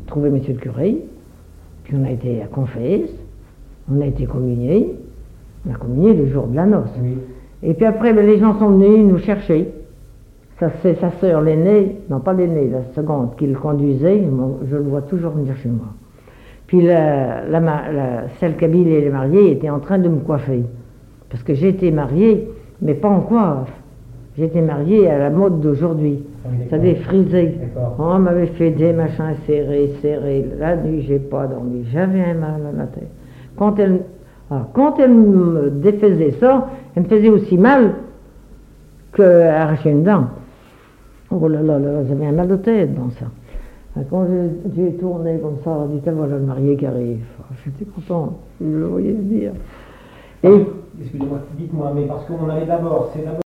trouvé monsieur le curé, puis on a été à confesse, on a été communié, on a communié le jour de la noce. Oui. Et puis après, les gens sont venus nous chercher. Ça, c'est sa sœur, l'aînée, non pas l'aînée, la seconde, qui le conduisait, je le vois toujours venir chez moi. Puis celle qui habillait les mariés était en train de me coiffer. Parce que j'étais mariée, mais pas en coiffe. J'étais mariée à la mode d'aujourd'hui. Ça défrisé. On m'avait fait des machins serrés. La nuit, j'ai pas dormi. J'avais un mal à la tête. Quand elle me défaisait ça, elle me faisait aussi mal qu'arracher une dent. Oh là là, j'avais un mal de tête dans ça. Quand j'ai tourné comme ça, on dit, voilà le marié qui arrive. J'étais content, je le voyais venir. Excusez-moi, dites-moi, mais parce qu'on avait d'abord,